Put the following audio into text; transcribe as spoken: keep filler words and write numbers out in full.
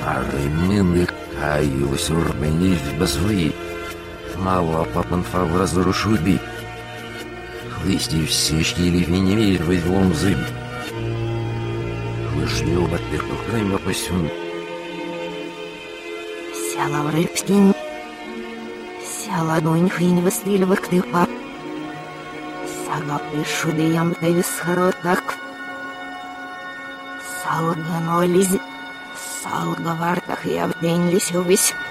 Арымины каю сюрбенив безви. Мало папан фавразрушуби. Хлысти все щели виневель возлом зым. Хлышню батырку крайма пасюн. Сяла в рыбскин. Сяла доньхин выстреливых тыпа. Сяла пишу диям тевис харотак. Салга нолиз. Салга вартах я в день лисюбись.